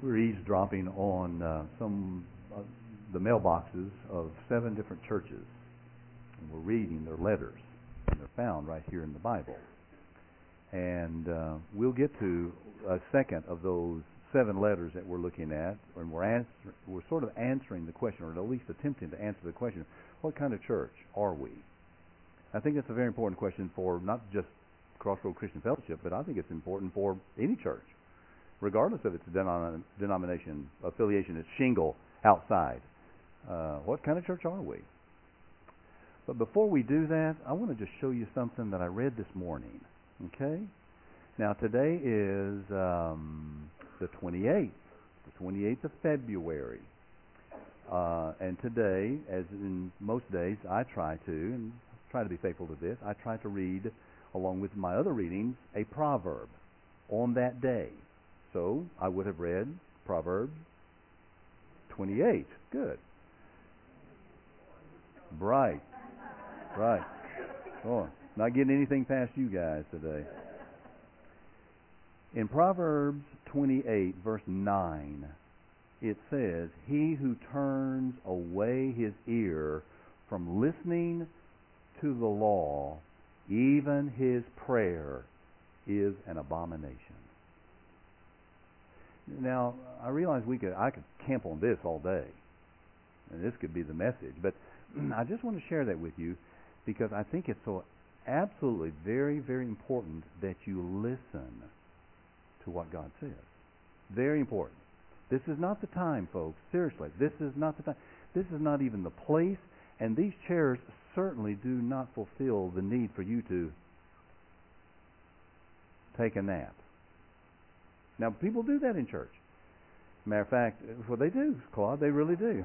We're eavesdropping on some the mailboxes of 7 different churches, and we're reading their letters, and they're found right here in the Bible. And we'll get to a second of those 7 letters that we're looking at, and we're sort of answering the question, or at least attempting to answer the question: what kind of church are we? I think that's a very important question for not just Crossroad Christian Fellowship, but I think it's important for any church, regardless of its denomination, affiliation, its shingle outside. What kind of church are we? But before we do that, I want to just show you something that I read this morning. Okay? Now, today is the 28th of February. And today, as in most days, I try to be faithful to this, I try to read, along with my other readings, a proverb on that day. So, I would have read Proverbs 28. Good. Right. Oh, not getting anything past you guys today. In Proverbs 28, verse 9, it says, "He who turns away his ear from listening to the law, even his prayer is an abomination." Now, I realize I could camp on this all day, and this could be the message, but I just want to share that with you because I think it's so absolutely very, very important that you listen to what God says. Very important. This is not the time, folks. Seriously, this is not the time. This is not even the place, and these chairs certainly do not fulfill the need for you to take a nap. Now, people do that in church. Matter of fact, well, they do, Claude. They really do.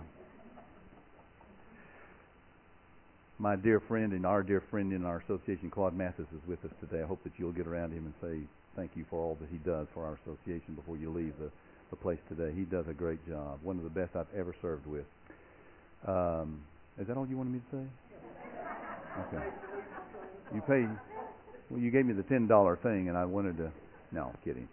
My dear friend and our dear friend in our association, Claude Mathis, is with us today. I hope that you'll get around him and say thank you for all that he does for our association before you leave the place today. He does a great job. One of the best I've ever served with. Is that all you wanted me to say? Okay. You gave me the $10 thing, and I wanted to. No, I'm kidding.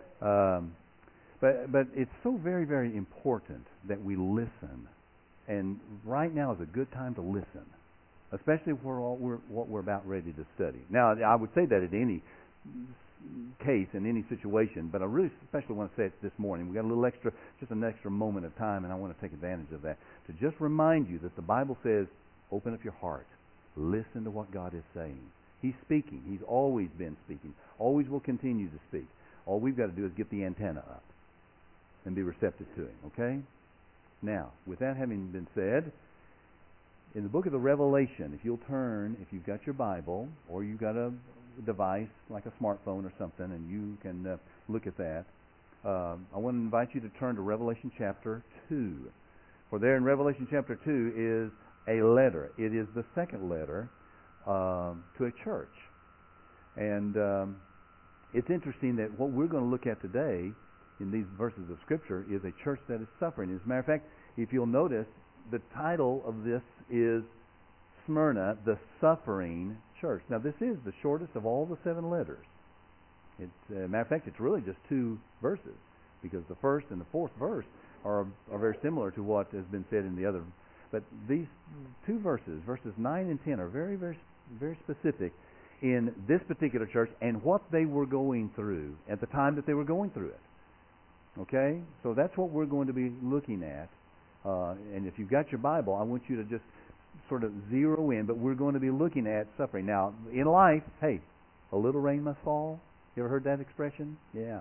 But it's so very, very important that we listen. And right now is a good time to listen, especially for what we're about ready to study. Now, I would say that at any case, in any situation, but I really especially want to say it this morning. We got an extra moment of time, and I want to take advantage of that to just remind you that the Bible says, open up your heart, listen to what God is saying. He's speaking. He's always been speaking. Always will continue to speak. All we've got to do is get the antenna up and be receptive to Him, okay? Now, with that having been said, in the book of the Revelation, if you've got your Bible, or you've got a device like a smartphone or something, and you can look at that, I want to invite you to turn to Revelation chapter 2. For there in Revelation chapter 2 is a letter. It is the second letter to a church. And it's interesting that what we're going to look at today in these verses of Scripture is a church that is suffering. As a matter of fact, if you'll notice, the title of this is Smyrna, the Suffering Church. Now, this is the shortest of all the 7 letters. Matter of fact, it's really just 2 verses, because the first and the 4th verse are very similar to what has been said in the other. But these 2 verses 9 and 10, are very, very, very specific in this particular church and what they were going through at the time that they were going through it. Okay? So that's what we're going to be looking at. And if you've got your Bible, I want you to just sort of zero in, but we're going to be looking at suffering. Now, in life, hey, a little rain must fall. You ever heard that expression? Yeah.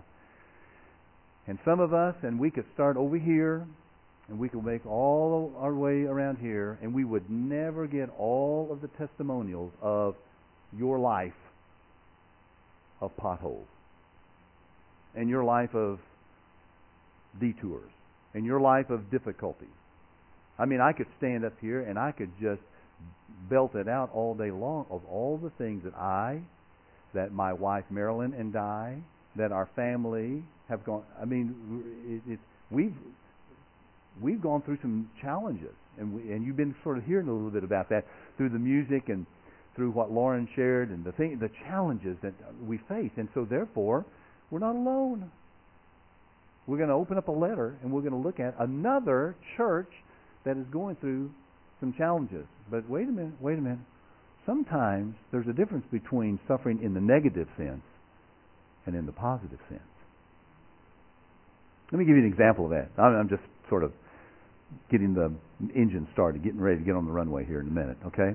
And some of us, and we could start over here, and we could make all our way around here, and we would never get all of the testimonials of your life of potholes, and your life of detours, and your life of difficulties. I mean, I could stand up here and I could just belt it out all day long of all the things that my wife Marilyn and I, that our family have gone. I mean, we've gone through some challenges, and you've been sort of hearing a little bit about that through the music and through what Lauren shared and the challenges that we face. And so, therefore, we're not alone. We're going to open up a letter and we're going to look at another church that is going through some challenges. But wait a minute. Sometimes there's a difference between suffering in the negative sense and in the positive sense. Let me give you an example of that. I'm just sort of getting the engine started, getting ready to get on the runway here in a minute, okay?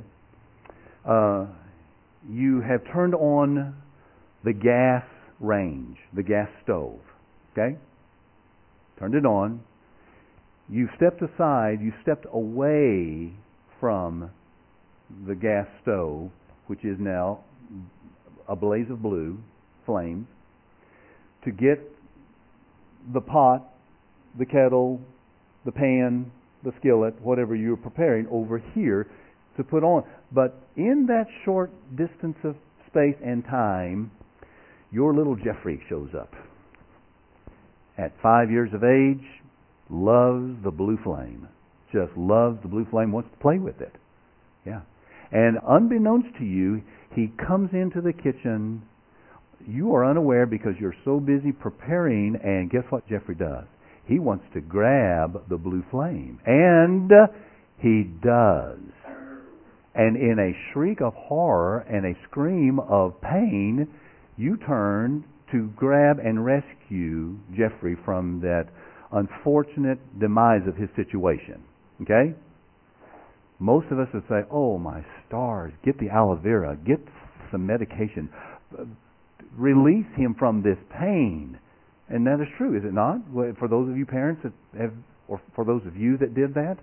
You have turned on the gas range, the gas stove, okay? Turned it on. You stepped aside, you stepped away from the gas stove, which is now a blaze of blue flames, to get the pot, the kettle, the pan, the skillet, whatever you're preparing over here to put on. But in that short distance of space and time, your little Jeffrey shows up. At 5 years of age, loves the blue flame. Just loves the blue flame, wants to play with it. Yeah. And unbeknownst to you, he comes into the kitchen. You are unaware because you're so busy preparing, and guess what Jeffrey does? He wants to grab the blue flame. And he does. And in a shriek of horror and a scream of pain, you turn to grab and rescue Jeffrey from that unfortunate demise of his situation. Okay? Most of us would say, oh my stars, get the aloe vera, get some medication, release him from this pain. And that is true, is it not? For those of you parents that have, or for those of you that did that,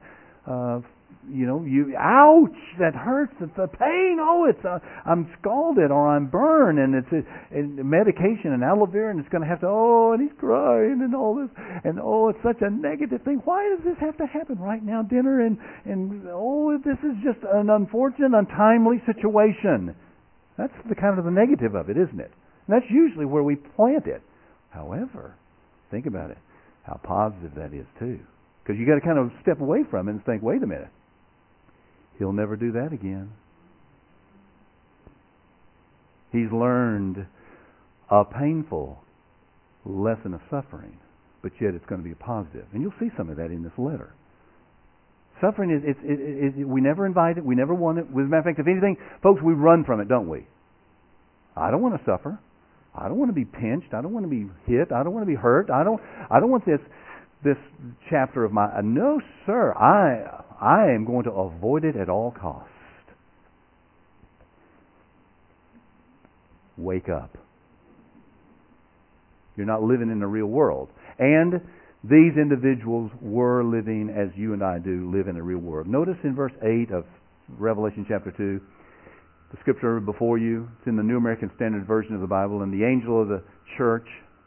ouch, that hurts, it's a pain, I'm scalded or I'm burned, and it's medication and aloe vera, and it's going to have to, and he's crying and all this, and it's such a negative thing. Why does this have to happen right now, dinner, and this is just an unfortunate, untimely situation. That's the kind of the negative of it, isn't it? And that's usually where we plant it. However, think about it, how positive that is too. Because you got to kind of step away from it and think, wait a minute, he'll never do that again. He's learned a painful lesson of suffering, but yet it's going to be a positive. And you'll see some of that in this letter. Suffering is we never invite it, we never want it. As a matter of fact, if anything, folks, we run from it, don't we? I don't want to suffer. I don't want to be pinched. I don't want to be hit. I don't want to be hurt. I don't want this chapter of my... no, sir. I am going to avoid it at all costs. Wake up. You're not living in the real world. And these individuals were living as you and I do live in a real world. Notice in verse 8 of Revelation chapter 2, the scripture before you, it's in the New American Standard Version of the Bible, and the angel of the church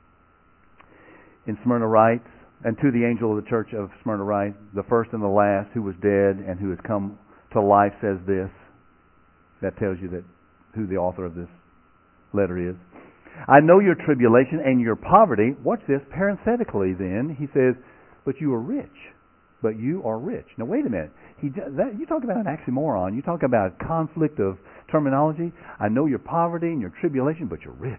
in Smyrna writes, and to the angel of the church of Smyrna write, the first and the last, who was dead and who has come to life, says this. That tells you that who the author of this letter is. I know your tribulation and your poverty. Watch this. Parenthetically then, he says, but you are rich. But you are rich. Now wait a minute. You talk about an oxymoron. You talk about conflict of terminology. I know your poverty and your tribulation, but you're rich.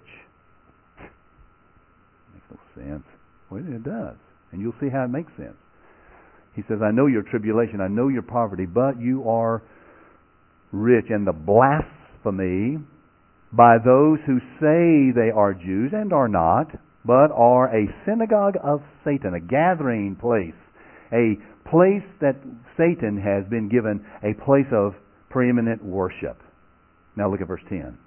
Makes no sense. Well, it does. And you'll see how it makes sense. He says, I know your tribulation, I know your poverty, but you are rich. And the blasphemy by those who say they are Jews and are not, but are a synagogue of Satan, a gathering place, a place that Satan has been given a place of preeminent worship. Now look at verse 10.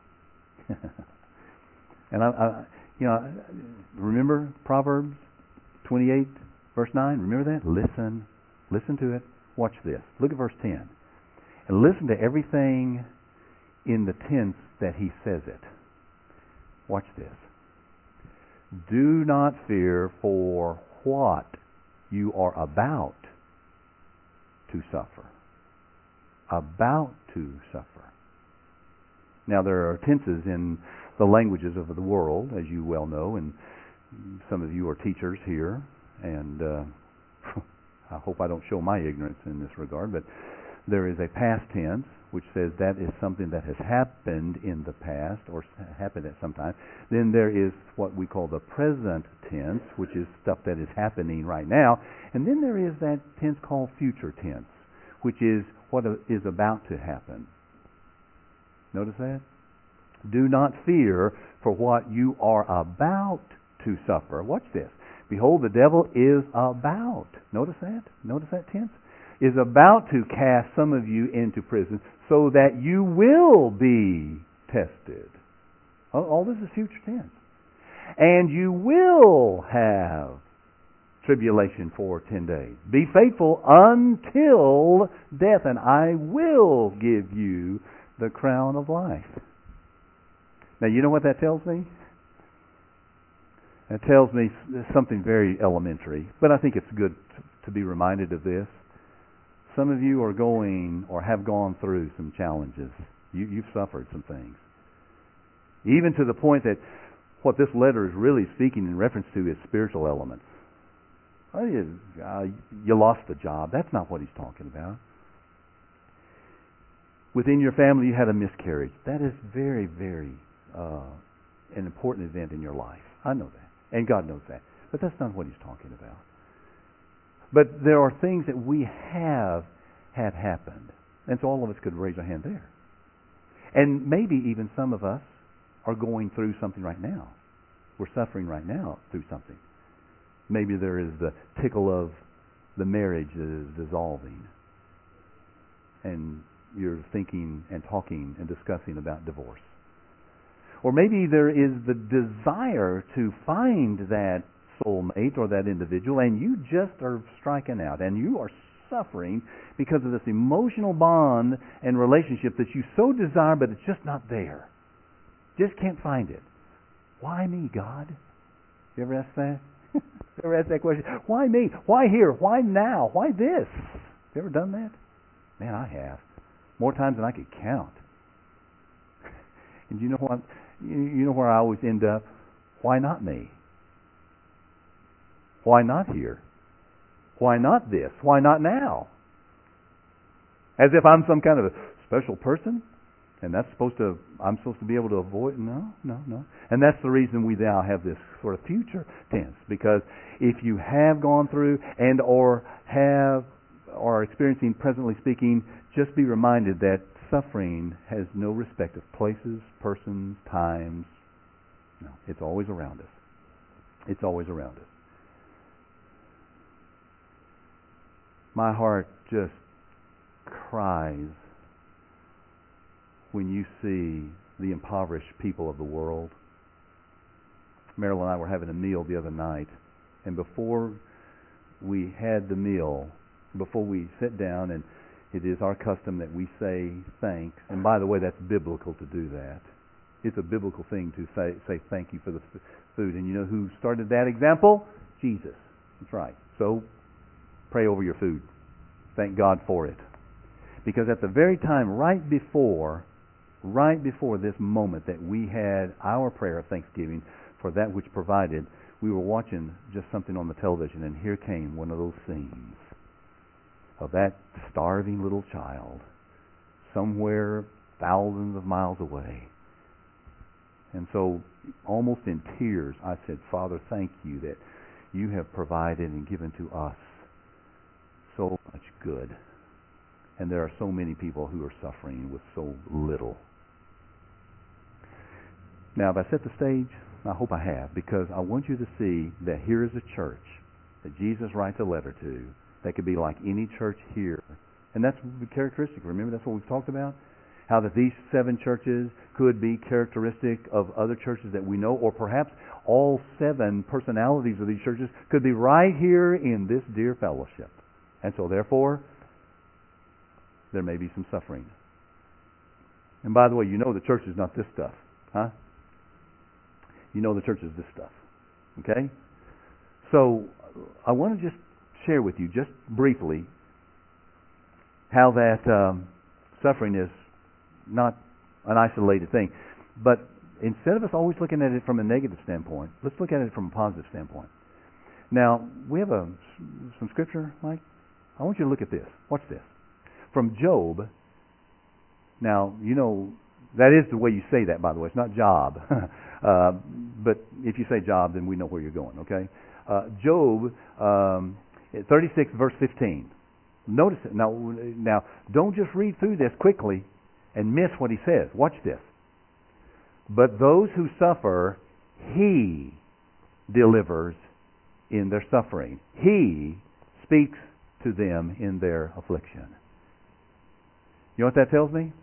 And remember Proverbs 28, verse 9? Remember that? Listen to it. Watch this. Look at verse 10. And listen to everything in the tense that he says it. Watch this. Do not fear for what you are about to suffer. About to suffer. Now there are tenses in the languages of the world, as you well know, and some of you are teachers here, and I hope I don't show my ignorance in this regard, but There is a past tense, which says that is something that has happened in the past or happened at some time. Then there is what we call the present tense, which is stuff that is happening right now. And then there is that tense called future tense, which is what is about to happen. Notice that? Do not fear for what you are about to suffer. Watch this. Behold, the devil is about. Notice that? Notice that tense? Is about to cast some of you into prison so that you will be tested. All this is future tense. And you will have tribulation for 10 days. Be faithful until death, and I will give you the crown of life. Now, you know what that tells me? It tells me something very elementary, but I think it's good to be reminded of this. Some of you are going or have gone through some challenges. You've suffered some things. Even to the point that what this letter is really speaking in reference to is spiritual elements. You lost the job. That's not what he's talking about. Within your family, you had a miscarriage. That is very, very an important event in your life. I know that. And God knows that. But that's not what he's talking about. But there are things that we have had happened. And so all of us could raise our hand there. And maybe even some of us are going through something right now. We're suffering right now through something. Maybe there is the tickle of the marriage that is dissolving. And you're thinking and talking and discussing about divorce. Or maybe there is the desire to find that soulmate or that individual, and you just are striking out, and you are suffering because of this emotional bond and relationship that you so desire, but it's just not there. Just can't find it. Why me, God? You ever ask that? You ever ask that question? Why me? Why here? Why now? Why this? You ever done that? Man, I have. More times than I could count. And you know what? You know where I always end up? Why not me? Why not here? Why not this? Why not now? As if I'm some kind of a special person, and I'm supposed to be able to avoid. No. And that's the reason we now have this sort of future tense, because if you have gone through and or are experiencing, presently speaking, just be reminded that suffering has no respect of places, persons, times. No, it's always around us. It's always around us. My heart just cries when you see the impoverished people of the world. Marilyn and I were having a meal the other night, and before we had the meal, before we sit down, and it is our custom that we say thanks. And by the way, that's biblical to do that. It's a biblical thing to say thank you for the food. And you know who started that example? Jesus. That's right. So pray over your food. Thank God for it. Because at the very time, right before this moment that we had our prayer of thanksgiving for that which provided, we were watching just something on the television, and here came one of those scenes of that starving little child somewhere thousands of miles away. And so, almost in tears, I said, Father, thank you that you have provided and given to us so much good. And there are so many people who are suffering with so little. Now, have I set the stage? I hope I have, because I want you to see that here is a church that Jesus writes a letter to that could be like any church here. And that's characteristic. Remember, that's what we've talked about? How that these 7 churches could be characteristic of other churches that we know, or perhaps all 7 personalities of these churches could be right here in this dear fellowship. And so, therefore, there may be some suffering. And by the way, you know the church is not this stuff. Huh? You know the church is this stuff. Okay? So, I want to just share with you, just briefly, how that suffering is not an isolated thing. But instead of us always looking at it from a negative standpoint, let's look at it from a positive standpoint. Now, we have some scripture, Mike. I want you to look at this. Watch this. from Job. Now, that is the way you say that, by the way. It's not Job. But if you say Job, then we know where you're going, okay? Job 36, verse 15. Notice it. Now, don't just read through this quickly and miss what he says. Watch this. But those who suffer, He delivers in their suffering. He speaks to them in their affliction. You know what that tells me?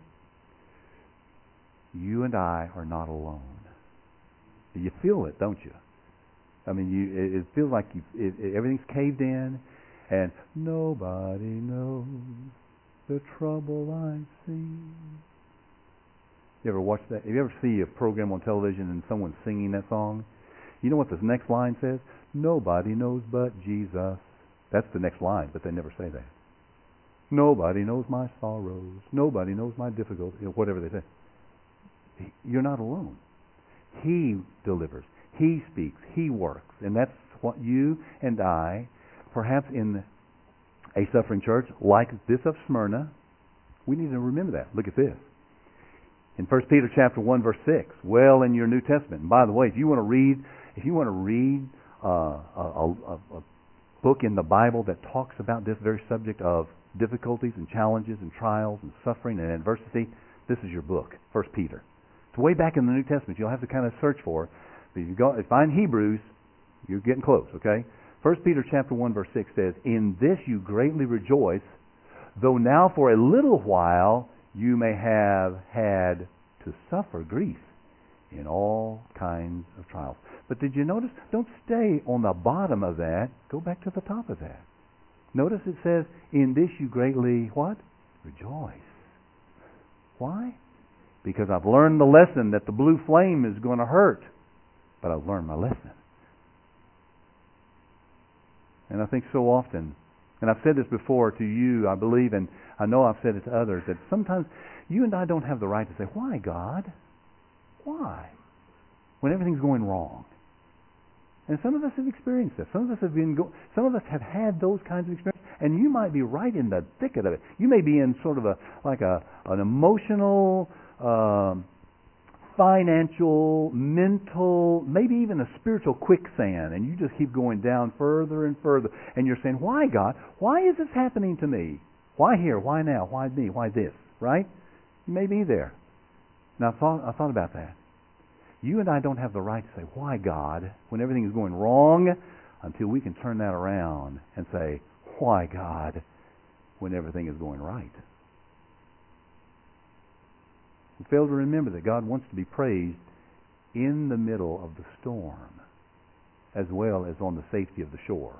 You and I are not alone. You feel it, don't you? I mean, it feels like everything's caved in, and nobody knows the trouble I see. You ever watch that? You ever see a program on television and someone's singing that song? You know what the next line says? Nobody knows but Jesus. That's the next line, but they never say that. Nobody knows my sorrows. Nobody knows my difficulties. Whatever they say. You're not alone. He delivers. He speaks. He works. And that's what you and I, perhaps in a suffering church like this of Smyrna, we need to remember that. Look at this. In 1 Peter chapter 1, verse 6, well in your New Testament. And by the way, if you want to read a book in the Bible that talks about this very subject of difficulties and challenges and trials and suffering and adversity, this is your book, 1 Peter. It's way back in the New Testament. You'll have to kind of search for it. But if you find Hebrews, you're getting close, okay? 1 Peter chapter 1, verse 6 says, in this you greatly rejoice, though now for a little while you may have had to suffer grief in all kinds of trials. But did you notice? Don't stay on the bottom of that. Go back to the top of that. Notice it says, in this you greatly, what? Rejoice. Why? Because I've learned the lesson that the blue flame is going to hurt. But I've learned my lesson. And I think so often, and I've said this before to you, I believe, and I know I've said it to others, that sometimes you and I don't have the right to say, why, God? Why? When everything's going wrong. And some of us have experienced this. Some of us have had those kinds of experiences, and you might be right in the thick of it. You may be in sort of an emotional, financial, mental, maybe even a spiritual quicksand, and you just keep going down further and further, and you're saying, why, God? Why is this happening to me? Why here? Why now? Why me? Why this? Right? You may be there. Now, I thought about that. You and I don't have the right to say, why, God, when everything is going wrong, until we can turn that around and say, why, God, when everything is going right. We fail to remember that God wants to be praised in the middle of the storm, as well as on the safety of the shore.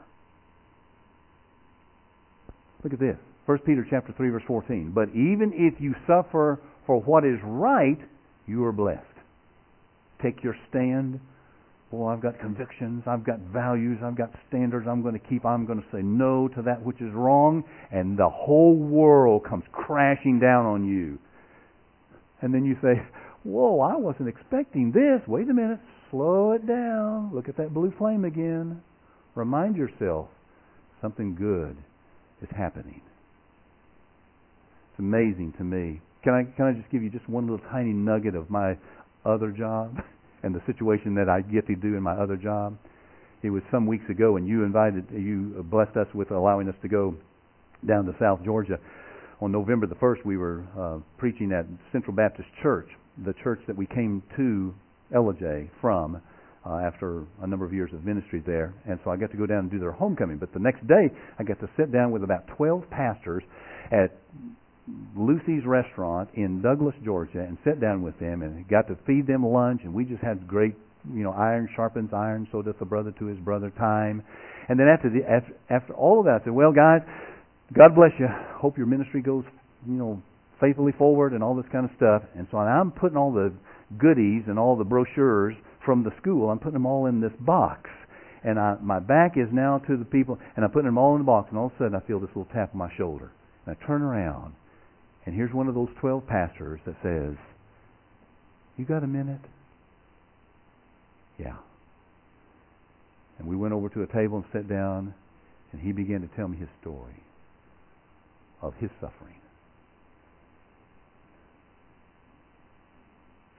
Look at this. 1 Peter chapter 3, verse 14. But even if you suffer for what is right, you are blessed. Take your stand. Well, I've got convictions, I've got values, I've got standards I'm going to keep. I'm going to say no to that which is wrong, and the whole world comes crashing down on you. And then you say, whoa, I wasn't expecting this. Wait a minute. Slow it down. Look at that blue flame again. Remind yourself something good is happening. It's amazing to me. Can I just give you just one little tiny nugget of my other job and the situation that I get to do in my other job? It was some weeks ago, and you blessed us with allowing us to go down to South Georgia. On November the 1st, we were preaching at Central Baptist Church, the church that we came to Ellijay from after a number of years of ministry there. And so I got to go down and do their homecoming. But the next day, I got to sit down with about 12 pastors at Lucy's restaurant in Douglas, Georgia, and sit down with them and got to feed them lunch. And we just had great, iron sharpens iron, so doth a brother to his brother time. And then after all of that, I said, well, guys, God bless you. Hope your ministry goes, faithfully forward and all this kind of stuff. And so I'm putting all the goodies and all the brochures from the school, I'm putting them all in this box. And my back is now to the people, and I'm putting them all in the box. And all of a sudden, I feel this little tap on my shoulder. And I turn around, and here's one of those 12 pastors that says, you got a minute? Yeah. And we went over to a table and sat down, and he began to tell me his story of his suffering.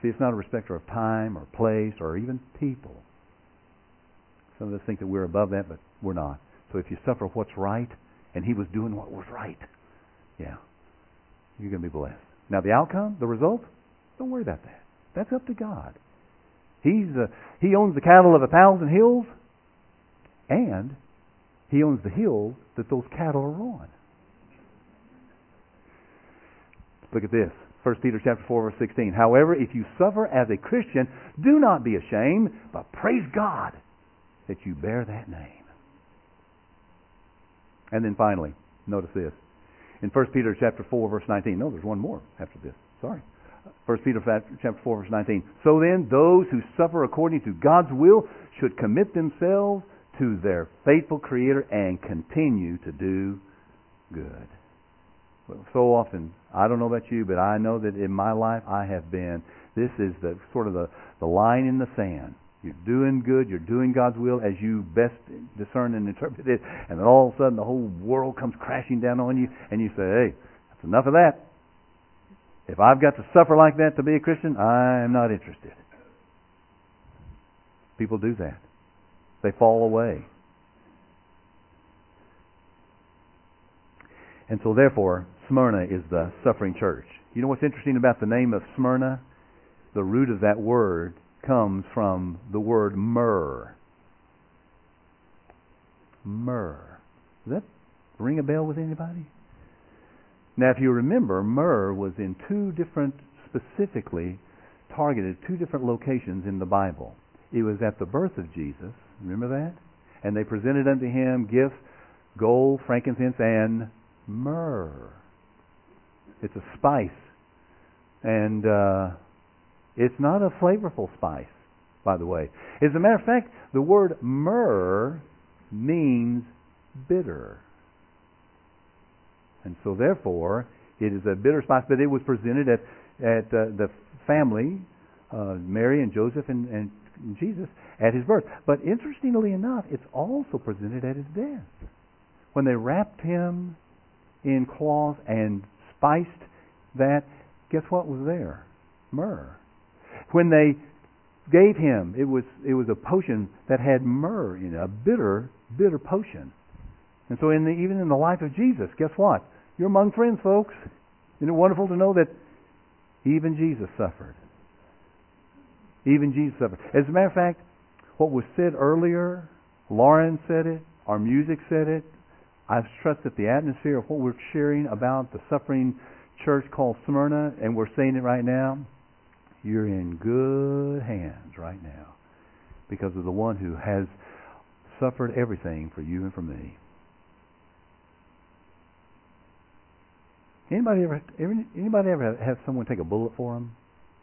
See, it's not a respecter of time or place or even people. Some of us think that we're above that, but we're not. So if you suffer what's right, and he was doing what was right, yeah, you're going to be blessed. Now the outcome, the result, don't worry about that. That's up to God. He owns the cattle of 1,000 hills, and he owns the hills that those cattle are on. Look at this. 1 Peter chapter 4, verse 16. However, if you suffer as a Christian, do not be ashamed, but praise God that you bear that name. And then finally, notice this. In 1 Peter chapter 4, verse 19. No, there's one more after this. Sorry. 1 Peter chapter 4, verse 19. So then, those who suffer according to God's will should commit themselves to their faithful Creator and continue to do good. So often, I don't know about you, but I know that in my life I have been, this is the sort of the line in the sand. You're doing good, you're doing God's will as you best discern and interpret it, and then all of a sudden the whole world comes crashing down on you, and you say, hey, that's enough of that. If I've got to suffer like that to be a Christian, I'm not interested. People do that. They fall away. And so therefore, Smyrna is the suffering church. You know what's interesting about the name of Smyrna? The root of that word comes from the word myrrh. Myrrh. Does that ring a bell with anybody? Now, if you remember, myrrh was in specifically targeted two different locations in the Bible. It was at the birth of Jesus. Remember that? And they presented unto him gifts, gold, frankincense, and myrrh. It's a spice. And it's not a flavorful spice, by the way. As a matter of fact, the word myrrh means bitter. And so therefore, it is a bitter spice, but it was presented at the family, Mary and Joseph and Jesus, at his birth. But interestingly enough, it's also presented at his death. When they wrapped him in cloth and spiced that, guess what was there? Myrrh. When they gave him, it was a potion that had myrrh in it, a bitter potion. And so even in the life of Jesus, guess what? You're among friends, folks. Isn't it wonderful to know that even Jesus suffered? Even Jesus suffered. As a matter of fact, what was said earlier, Lauren said it, our music said it. I trust that the atmosphere of what we're sharing about the suffering church called Smyrna, and we're saying it right now, you're in good hands right now because of the one who has suffered everything for you and for me. Anybody ever have someone take a bullet for them?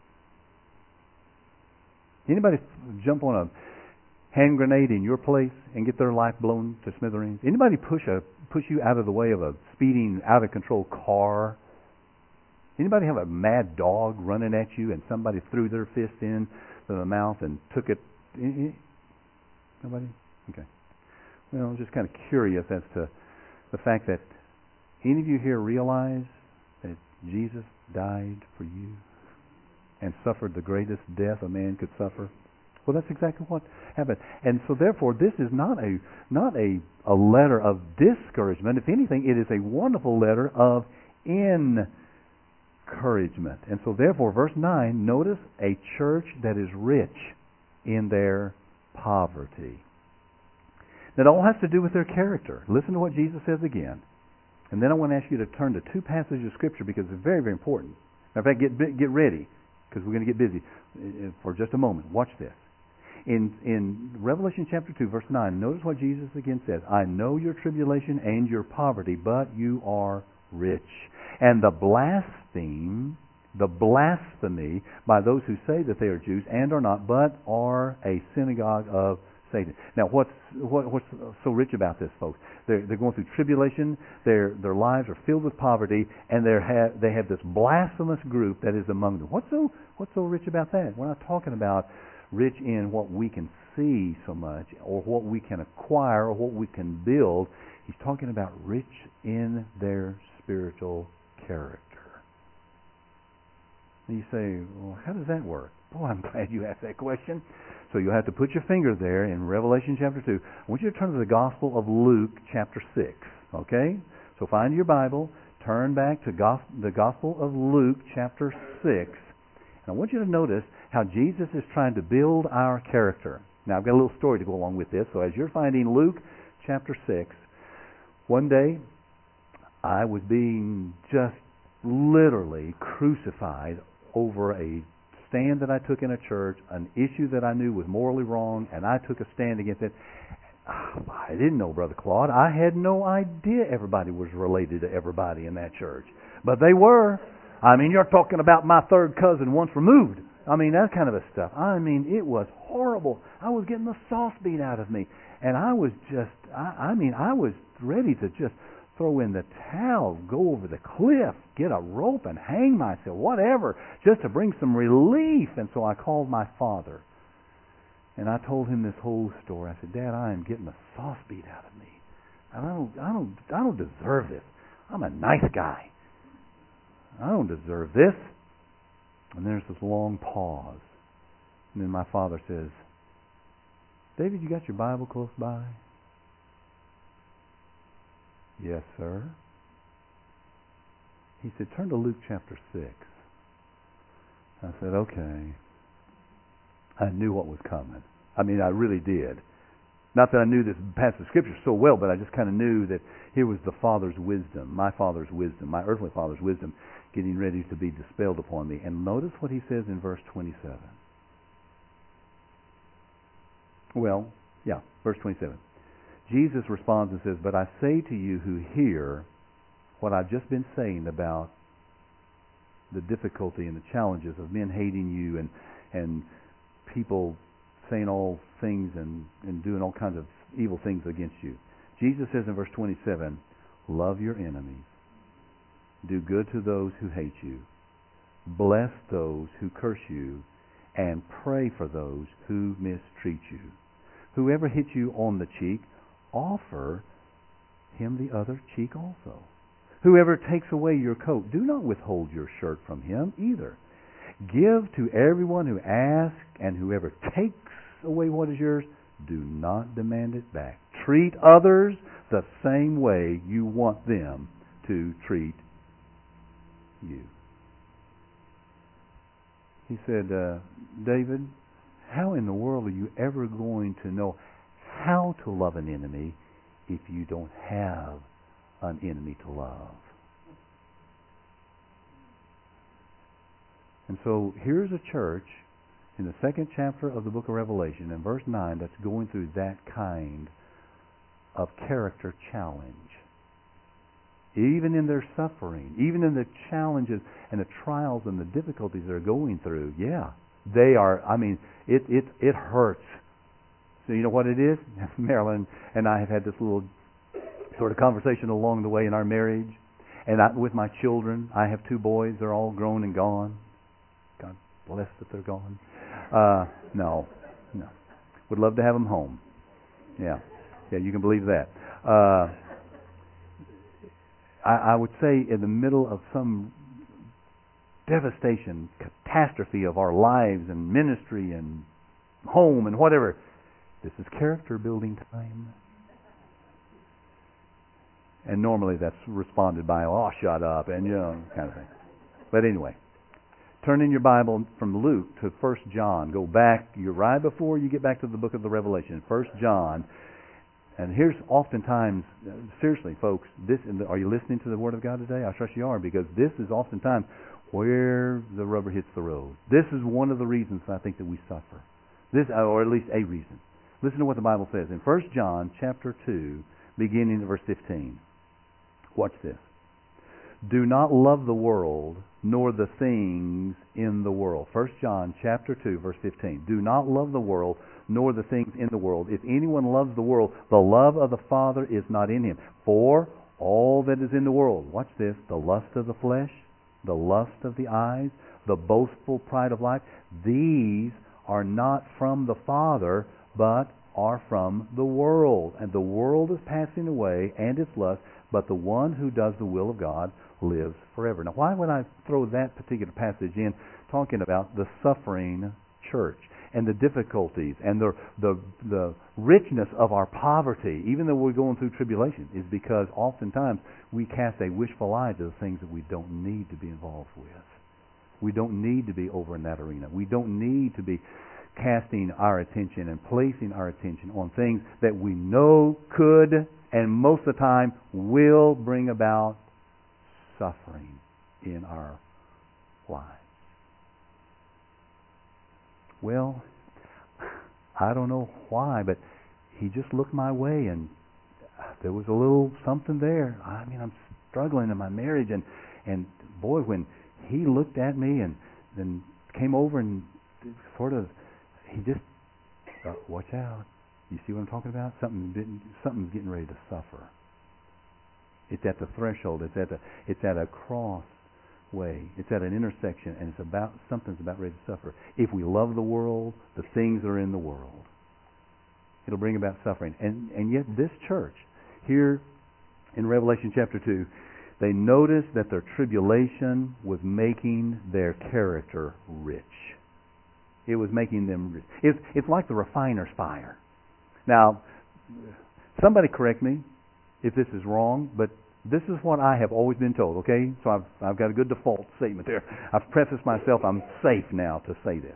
Anybody jump on a hand grenade in your place and get their life blown to smithereens? Anybody push you out of the way of a speeding, out of control car? Anybody have a mad dog running at you and somebody threw their fist in to the mouth and took it? Nobody? Okay. Well, I'm just kind of curious as to the fact that any of you here realize that Jesus died for you and suffered the greatest death a man could suffer? Well, that's exactly what happened. And so therefore, this is not a letter of discouragement. If anything, it is a wonderful letter of encouragement. And so therefore, verse 9, notice a church that is rich in their poverty. That all has to do with their character. Listen to what Jesus says again. And then I want to ask you to turn to two passages of Scripture because it's very, very important. Matter of fact, get ready because we're going to get busy for just a moment. Watch this. In Revelation chapter 2, verse 9, notice what Jesus again says. I know your tribulation and your poverty, but you are rich. And the blasphemy by those who say that they are Jews and are not, but are a synagogue of Satan. Now, what's so rich about this, folks? They're going through tribulation. Their lives are filled with poverty, and they have this blasphemous group that is among them. What's so rich about that? We're not talking about rich in what we can see so much, or what we can acquire, or what we can build. He's talking about rich in their spiritual character. And you say, well, how does that work? Boy, I'm glad you asked that question. So you'll have to put your finger there in Revelation chapter 2. I want you to turn to the Gospel of Luke chapter 6. Okay? So find your Bible, turn back to the Gospel of Luke chapter 6. And I want you to notice how Jesus is trying to build our character. Now, I've got a little story to go along with this. So as you're finding Luke chapter 6, one day I was being just literally crucified over a stand that I took in a church, an issue that I knew was morally wrong, and I took a stand against it. I didn't know, Brother Claude. I had no idea everybody was related to everybody in that church. But they were. I mean, you're talking about my third cousin once removed. I mean, that kind of a stuff. I mean, it was horrible. I was getting the sauce beat out of me. And I was just, I was ready to just throw in the towel, go over the cliff, get a rope and hang myself, whatever, just to bring some relief. And so I called my father. And I told him this whole story. I said, Dad, I am getting the sauce beat out of me. And I don't deserve this. I'm a nice guy. I don't deserve this. And there's this long pause. And then my father says, David, you got your Bible close by? Yes, sir. He said, turn to Luke chapter 6. I said, okay. I knew what was coming. I mean, I really did. Not that I knew this passage of Scripture so well, but I just kind of knew that here was the Father's wisdom, my earthly Father's wisdom, getting ready to be dispelled upon me. And notice what he says in verse 27. Well, yeah, verse 27. Jesus responds and says, but I say to you who hear what I've just been saying about the difficulty and the challenges of men hating you and people saying all things and doing all kinds of evil things against you. Jesus says in verse 27, love your enemies. Do good to those who hate you. Bless those who curse you. And pray for those who mistreat you. Whoever hits you on the cheek, offer him the other cheek also. Whoever takes away your coat, do not withhold your shirt from him either. Give to everyone who asks, and whoever takes away what is yours, do not demand it back. Treat others the same way you want them to treat you. He said, David, how in the world are you ever going to know how to love an enemy if you don't have an enemy to love? And so here's a church in the second chapter of the book of Revelation, in verse 9, that's going through that kind of character challenge. Even in their suffering, even in the challenges and the trials and the difficulties they're going through, yeah, they are, I mean, it hurts. So you know what it is? Marilyn and I have had this little sort of conversation along the way in our marriage. And with my children, I have 2 boys. They're all grown and gone. God bless that they're gone. No. Would love to have them home. Yeah, you can believe that. I would say in the middle of some devastation, catastrophe of our lives and ministry and home and whatever, this is character building time. And normally that's responded by, oh, shut up, and kind of thing. But anyway, turn in your Bible from Luke to 1 John. Go back, you're right before you get back to the book of the Revelation, 1 John. And here's oftentimes, seriously, folks, are you listening to the Word of God today? I trust you are, because this is oftentimes where the rubber hits the road. This is one of the reasons I think that we suffer. This, or at least a reason. Listen to what the Bible says in 1 John chapter 2, beginning at verse 15. Watch this. Do not love the world, nor the things in the world. 1 John chapter 2, verse 15. Do not love the world, nor the things in the world. If anyone loves the world, the love of the Father is not in him. For all that is in the world, watch this, the lust of the flesh, the lust of the eyes, the boastful pride of life, these are not from the Father, but are from the world. And the world is passing away, and its lust, but the one who does the will of God lives forever. Now, why would I throw that particular passage in talking about the suffering church and the difficulties and the richness of our poverty, even though we're going through tribulation, is because oftentimes we cast a wishful eye to the things that we don't need to be involved with. We don't need to be over in that arena. We don't need to be casting our attention and placing our attention on things that we know could and most of the time will bring about suffering in our lives. Well, I don't know why, but he just looked my way and there was a little something there. I mean, I'm struggling in my marriage and boy, when he looked at me and then came over and sort of, he just, watch out. You see what I'm talking about? Something's getting ready to suffer. It's at the threshold. It's at a cross way. It's at an intersection, and something's about ready to suffer. If we love the world, the things that are in the world, it'll bring about suffering. And yet this church, here in Revelation chapter 2, they noticed that their tribulation was making their character rich. It was making them rich. It's like the refiner's fire. Now, somebody correct me if this is wrong, but this is what I have always been told, okay? So I've got a good default statement there. I've prefaced myself. I'm safe now to say this.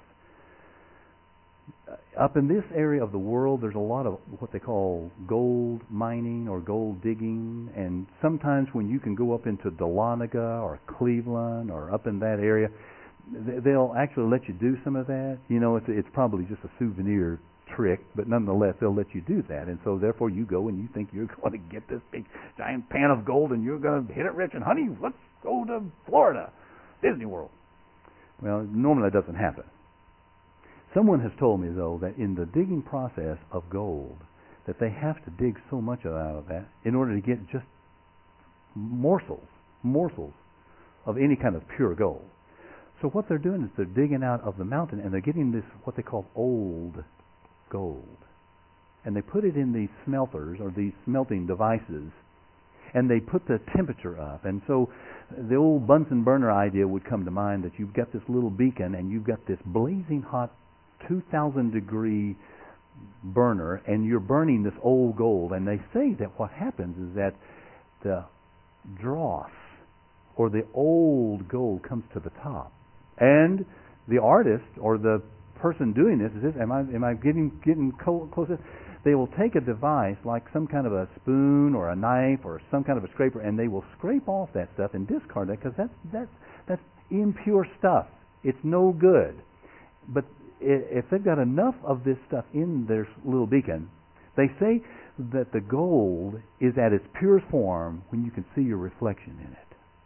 Up in this area of the world, there's a lot of what they call gold mining or gold digging, and sometimes when you can go up into Dahlonega or Cleveland or up in that area, they'll actually let you do some of that. You know, it's probably just a souvenir trick, but nonetheless, they'll let you do that. And so therefore you go and you think you're going to get this big giant pan of gold and you're going to hit it rich, and honey, let's go to Florida, Disney World. Well, normally that doesn't happen. Someone has told me, though, that in the digging process of gold, that they have to dig so much out of that in order to get just morsels of any kind of pure gold. So what they're doing is they're digging out of the mountain and they're getting this, what they call old gold. And they put it in these smelters or these smelting devices, and they put the temperature up. And so the old Bunsen burner idea would come to mind, that you've got this little beacon and you've got this blazing hot 2,000 degree burner, and you're burning this old gold. And they say that what happens is that the dross or the old gold comes to the top. And the artist or the person doing this is this. Am I getting close? They will take a device like some kind of a spoon or a knife or some kind of a scraper, and they will scrape off that stuff and discard that, because that's impure stuff. It's no good. But if they've got enough of this stuff in their little beacon, they say that the gold is at its purest form when you can see your reflection in it.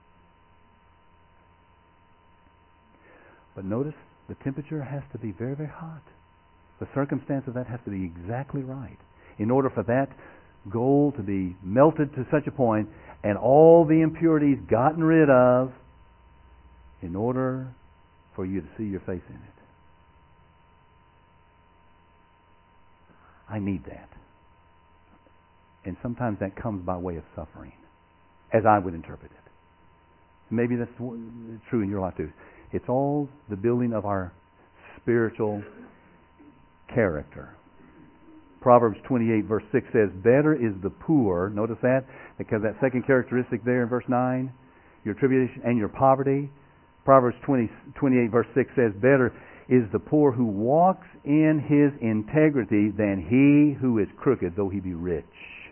But notice, the temperature has to be very, very hot. The circumstance of that has to be exactly right in order for that gold to be melted to such a point and all the impurities gotten rid of in order for you to see your face in it. I need that. And sometimes that comes by way of suffering, as I would interpret it. Maybe that's true in your life too. It's all the building of our spiritual character. Proverbs 28 verse 6 says, better is the poor, notice that, because that second characteristic there in verse 9, your tribulation and your poverty. Proverbs 28 verse 6 says, better is the poor who walks in his integrity than he who is crooked, though he be rich.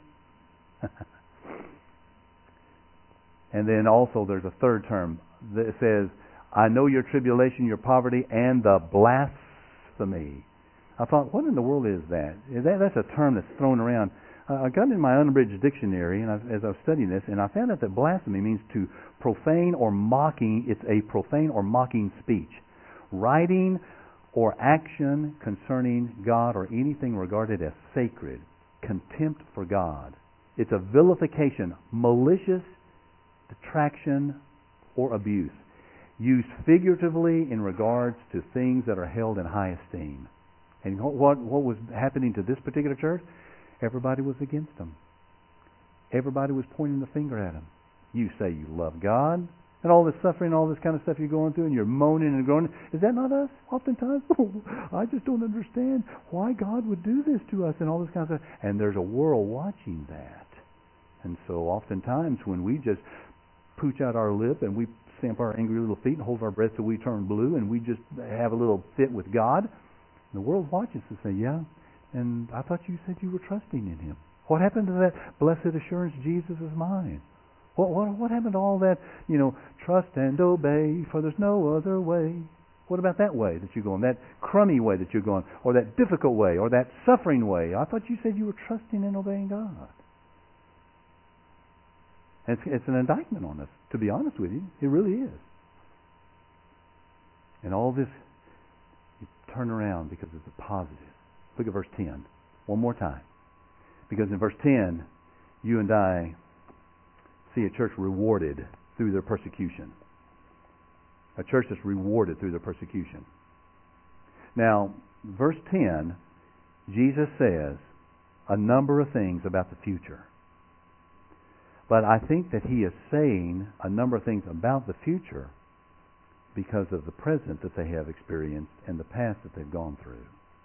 And then also there's a third term that says, I know your tribulation, your poverty, and the blasphemy. I thought, what in the world is that? That's a term that's thrown around. I got in my unabridged dictionary, and as I was studying this, and I found out that blasphemy means to profane or mocking. It's a profane or mocking speech. Writing or action concerning God or anything regarded as sacred. Contempt for God. It's a vilification, malicious detraction or abuse, used figuratively in regards to things that are held in high esteem. And what was happening to this particular church? Everybody was against them. Everybody was pointing the finger at them. You say you love God. And all this suffering, all this kind of stuff you're going through, and you're moaning and groaning. Is that not us? Oftentimes, I just don't understand why God would do this to us and all this kind of stuff. And there's a world watching that. And so oftentimes when we just pooch out our lip and we stamp our angry little feet and hold our breath till we turn blue and we just have a little fit with God, the world watches and say, yeah, and I thought you said you were trusting in Him. What happened to that blessed assurance, Jesus is mine? What happened to all that, trust and obey, for there's no other way? What about that way that you're going, that crummy way that you're going, or that difficult way, or that suffering way? I thought you said you were trusting and obeying God. And it's an indictment on us, to be honest with you. It really is. And all this, you turn around because it's a positive. Look at verse 10 one more time. Because in verse 10, you and I see a church rewarded through their persecution. A church that's rewarded through their persecution. Now, verse 10, Jesus says a number of things about the future. But I think that He is saying a number of things about the future because of the present that they have experienced and the past that they've gone through.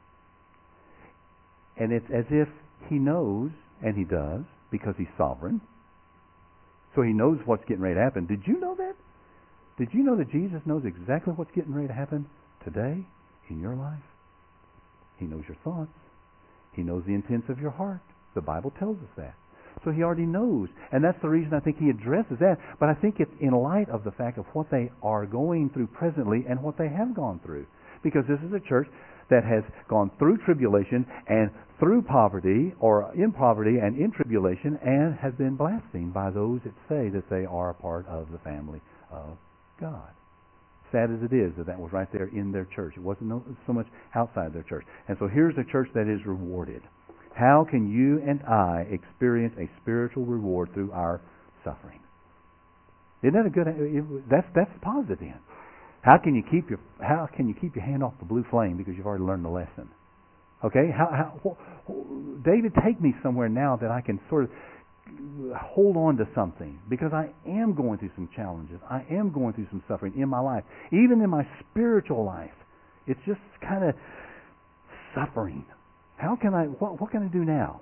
And it's as if He knows, and He does, because He's sovereign. So He knows what's getting ready to happen. Did you know that? Did you know that Jesus knows exactly what's getting ready to happen today in your life? He knows your thoughts. He knows the intents of your heart. The Bible tells us that. So He already knows. And that's the reason I think He addresses that. But I think it's in light of the fact of what they are going through presently and what they have gone through. Because this is a church that has gone through tribulation and through poverty, or in poverty and in tribulation, and has been blasphemed by those that say that they are a part of the family of God. Sad as it is that was right there in their church. It wasn't so much outside their church. And so here's a church that is rewarded. How can you and I experience a spiritual reward through our suffering? Isn't that a good? That's positive then. How can you keep your hand off the blue flame because you've already learned the lesson? Okay, David, take me somewhere now that I can sort of hold on to something, because I am going through some challenges. I am going through some suffering in my life, even in my spiritual life. It's just kind of suffering. How can I? What can I do now?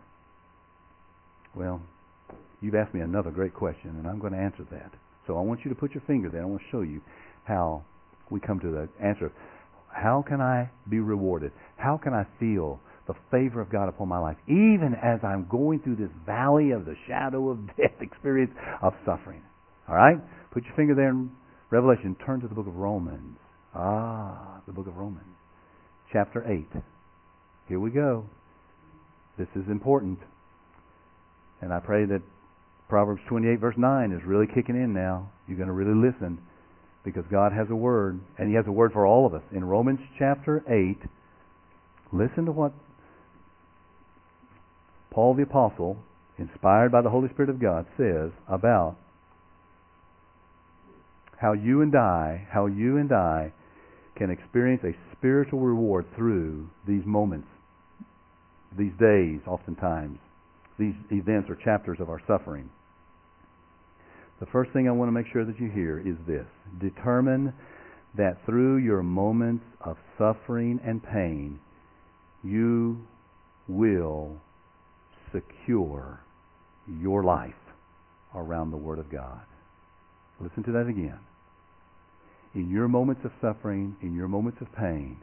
Well, you've asked me another great question, and I'm going to answer that. So I want you to put your finger there. I want to show you how we come to the answer. How can I be rewarded? How can I feel the favor of God upon my life, even as I'm going through this valley of the shadow of death experience of suffering? All right? Put your finger there in Revelation. Turn to the book of Romans. The book of Romans. Chapter 8. Here we go. This is important. And I pray that Proverbs 28 verse 9 is really kicking in now. You're going to really listen, because God has a word, and He has a word for all of us. In Romans chapter 8, listen to what Paul the Apostle, inspired by the Holy Spirit of God, says about how you and I can experience a spiritual reward through these moments, these days, oftentimes, these events or chapters of our suffering. The first thing I want to make sure that you hear is this. Determine that through your moments of suffering and pain, you will secure your life around the Word of God. Listen to that again. In your moments of suffering, in your moments of pain,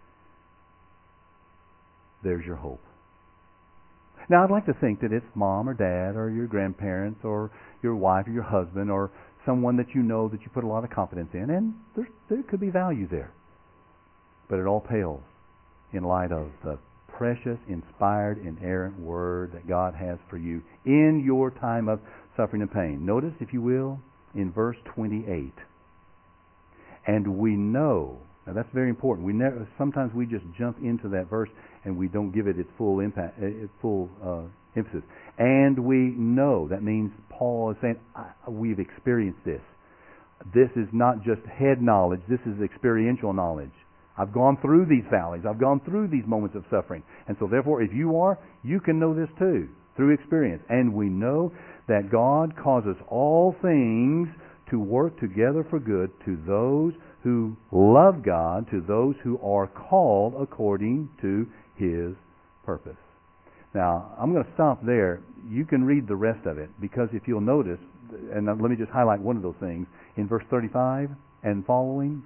there's your hope. Now, I'd like to think that it's mom or dad or your grandparents or your wife or your husband or someone that you know that you put a lot of confidence in, and there could be value there. But it all pales in light of the precious, inspired, inerrant Word that God has for you in your time of suffering and pain. Notice, if you will, in verse 28. And we know. Now that's very important. Sometimes we just jump into that verse and we don't give it its full impact, its full emphasis. And we know. That means Paul is saying, we've experienced this. This is not just head knowledge. This is experiential knowledge. I've gone through these valleys. I've gone through these moments of suffering. And so therefore, if you can know this too, through experience. And we know that God causes all things to work together for good to those who love God, to those who are called according to His purpose. Now, I'm going to stop there. You can read the rest of it, because if you'll notice, and let me just highlight one of those things, in verse 35 and following,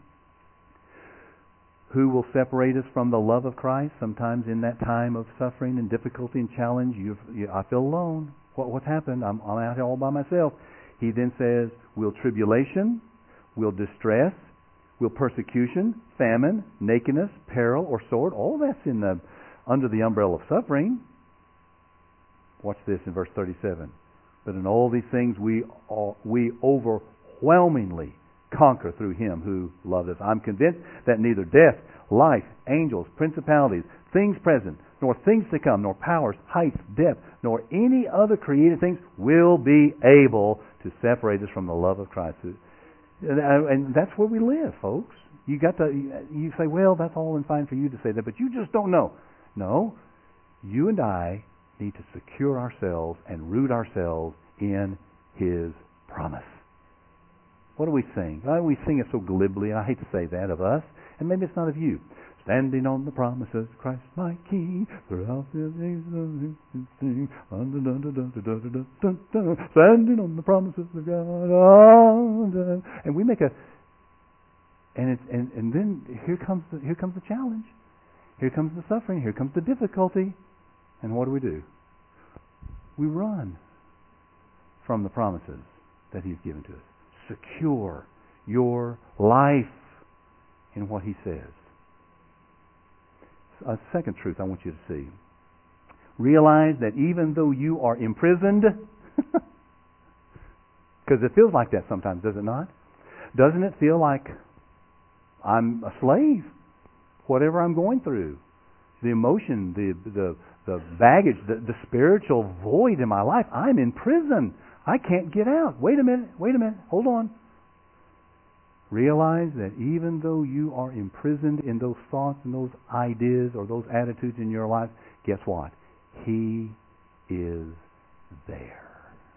who will separate us from the love of Christ? Sometimes in that time of suffering and difficulty and challenge, I feel alone. What's happened? I'm out here all by myself. He then says, will tribulation, will distress, will persecution, famine, nakedness, peril, or sword? All that's under the umbrella of suffering. Watch this in verse 37. But in all these things we overwhelmingly conquer through Him who loved us. I'm convinced that neither death, life, angels, principalities, things present, nor things to come, nor powers, height, depth, nor any other created things will be able to separate us from the love of Christ. And that's where we live, folks. You say, well, that's all and fine for you to say that, but you just don't know. No, you and I need to secure ourselves and root ourselves in His promise. What do we sing? We sing it so glibly, and I hate to say that of us, and maybe it's not of you. Standing on the promises of Christ my King, throughout the days of His sing. Standing on the promises of God. And we make and then here comes the challenge. Here comes the suffering. Here comes the difficulty. And what do? We run from the promises that He's given to us. Secure your life in what He says. A second truth I want you to see. Realize that even though you are imprisoned, because it feels like that sometimes, does it not? Doesn't it feel like I'm a slave? Whatever I'm going through, the emotion, the baggage, the spiritual void in my life, I'm in prison. I can't get out. Wait a minute, hold on. Realize that even though you are imprisoned in those thoughts and those ideas or those attitudes in your life, guess what? He is there.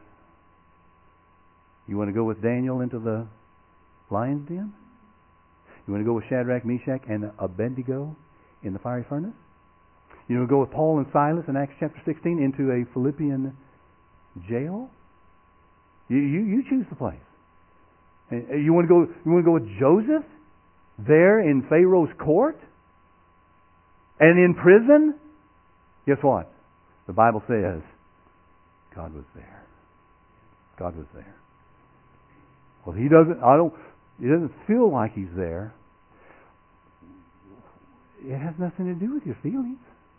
You want to go with Daniel into the lion's den? You want to go with Shadrach, Meshach, and Abednego in the fiery furnace? You want to go with Paul and Silas in Acts chapter 16 into a Philippian jail? You choose the place. You want to go with Joseph there in Pharaoh's court and in prison? Guess what? The Bible says God was there. God was there. Well, He doesn't. It doesn't feel like He's there. It has nothing to do with your feelings.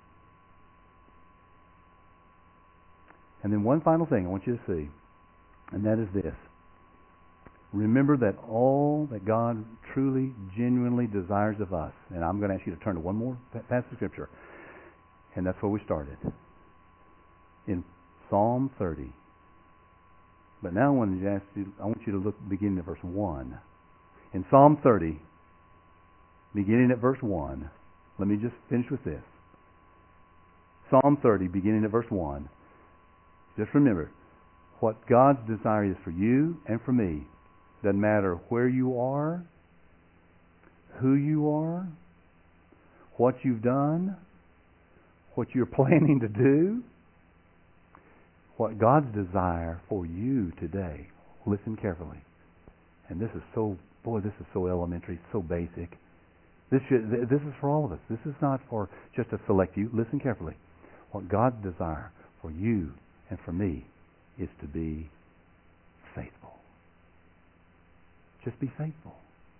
And then one final thing I want you to see, and that is this. Remember that all that God truly, genuinely desires of us, and I'm going to ask you to turn to one more passage of Scripture, and that's where we started, in Psalm 30. But now I want you to look beginning at verse 1. In Psalm 30, beginning at verse 1, let me just finish with this. Psalm 30, beginning at verse 1. Just remember, what God's desire is for you and for me. Doesn't matter where you are, who you are, what you've done, what you're planning to do. What God's desire for you today. Listen carefully. And this is so elementary, so basic. This is for all of us. This is not for just a select few. Listen carefully. What God's desire for you and for me is to be faithful. Just be faithful.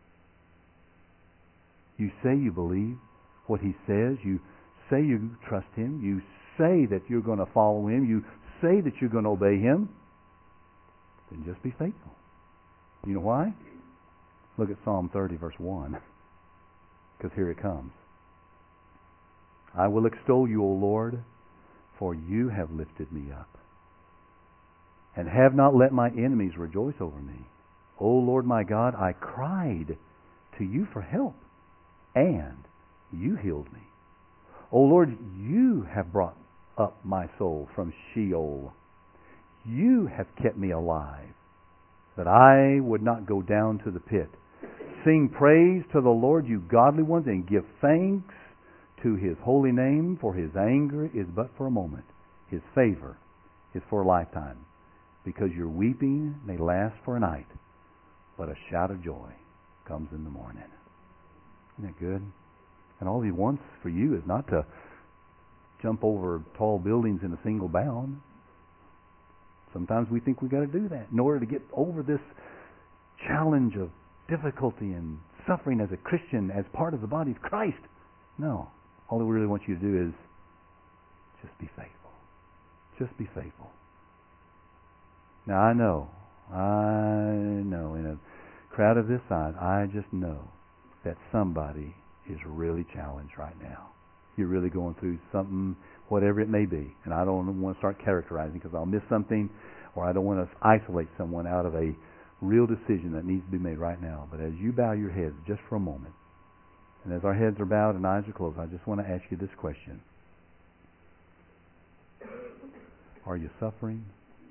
You say you believe what He says. You say you trust Him. You say that you're going to follow Him. You say that you're going to obey Him. Then just be faithful. You know why? Look at Psalm 30, verse 1. Because here it comes. I will extol you, O Lord, for you have lifted me up, and have not let my enemies rejoice over me. O Lord my God, I cried to you for help, and you healed me. O Lord, you have brought up my soul from Sheol. You have kept me alive that I would not go down to the pit. Sing praise to the Lord, you godly ones, and give thanks to His holy name, for His anger is but for a moment. His favor is for a lifetime. Because your weeping may last for a night, but a shout of joy comes in the morning. Isn't that good? And all He wants for you is not to jump over tall buildings in a single bound. Sometimes we think we've got to do that in order to get over this challenge of difficulty and suffering as a Christian, as part of the body of Christ. No. All He really wants you to do is just be faithful. Just be faithful. Now I know, in a crowd of this size, I just know that somebody is really challenged right now. You're really going through something, whatever it may be. And I don't want to start characterizing because I'll miss something, or I don't want to isolate someone out of a real decision that needs to be made right now. But as you bow your heads just for a moment, and as our heads are bowed and eyes are closed, I just want to ask you this question. Are you suffering?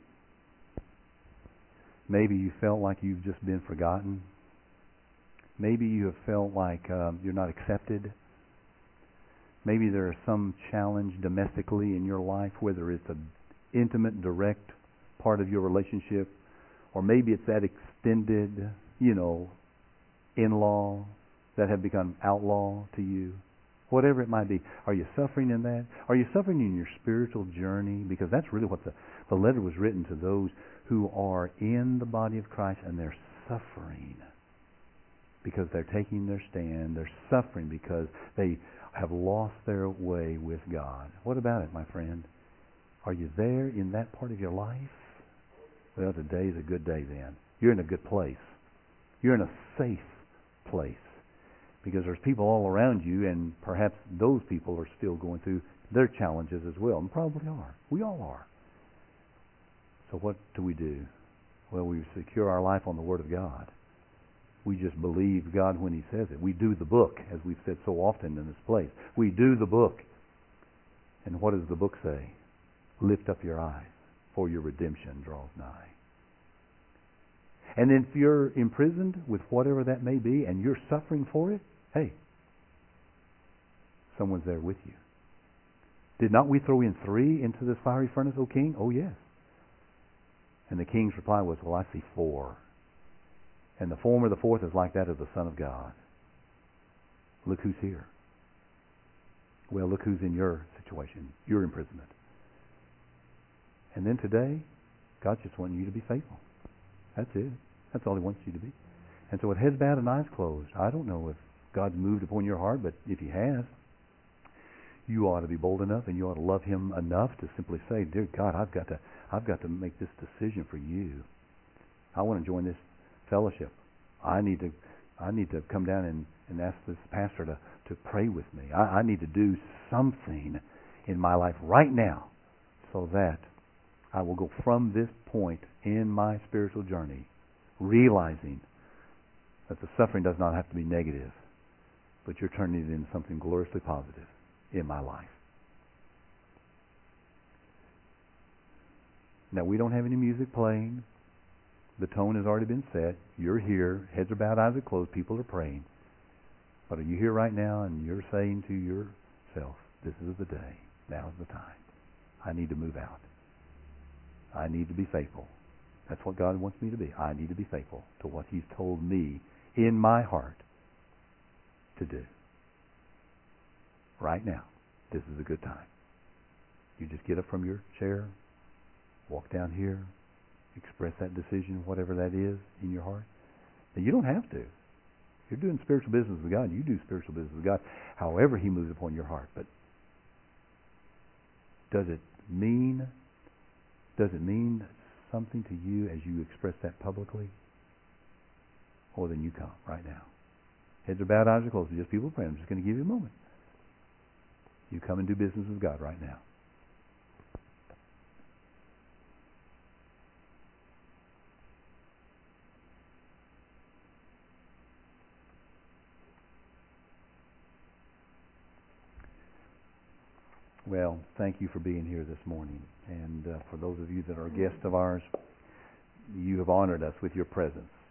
Maybe you felt like you've just been forgotten. Maybe you have felt like you're not accepted. Maybe there is some challenge domestically in your life, whether it's an intimate, direct part of your relationship, or maybe it's that extended, in-law that have become outlaw to you. Whatever it might be. Are you suffering in that? Are you suffering in your spiritual journey? Because that's really what the letter was written to, those who are in the body of Christ and they're suffering because they're taking their stand. They're suffering because they have lost their way with God. What about it, my friend? Are you there in that part of your life? Well, today's a good day then. You're in a good place. You're in a safe place. Because there's people all around you, and perhaps those people are still going through their challenges as well, and probably are. We all are. So what do? Well, we secure our life on the Word of God. We just believe God when He says it. We do the book, as we've said so often in this place. We do the book. And what does the book say? Lift up your eyes, for your redemption draws nigh. And if you're imprisoned with whatever that may be, and you're suffering for it, hey, someone's there with you. Did not we throw in 3 into this fiery furnace, O king? Oh, yes. And the king's reply was, well, I see 4. And the form of the 4th is like that of the Son of God. Look who's here. Well, look who's in your situation, your imprisonment. And then today, God's just wanting you to be faithful. That's it. That's all He wants you to be. And so with heads bowed and eyes closed, I don't know if God's moved upon your heart, but if He has, you ought to be bold enough and you ought to love Him enough to simply say, dear God, I've got to make this decision for You. I want to join this fellowship. I need to come down and ask this pastor to pray with me. I need to do something in my life right now so that I will go from this point in my spiritual journey realizing that the suffering does not have to be negative, but you're turning it into something gloriously positive in my life. Now, we don't have any music playing. The tone has already been set. You're here. Heads are bowed, eyes are closed. People are praying. But are you here right now and you're saying to yourself, this is the day. Now is the time. I need to move out. I need to be faithful. That's what God wants me to be. I need to be faithful to what He's told me in my heart to do. Right now, this is a good time. You just get up from your chair, walk down here, express that decision, whatever that is in your heart. Now, you don't have to. You're doing spiritual business with God. You do spiritual business with God however He moves upon your heart. But does it mean something to you as you express that publicly? Or then you come right now. Heads are bowed, eyes are closed. Just people praying. I'm just going to give you a moment. You come and do business with God right now. Well, thank you for being here this morning. And for those of you that are guests of ours, you have honored us with your presence.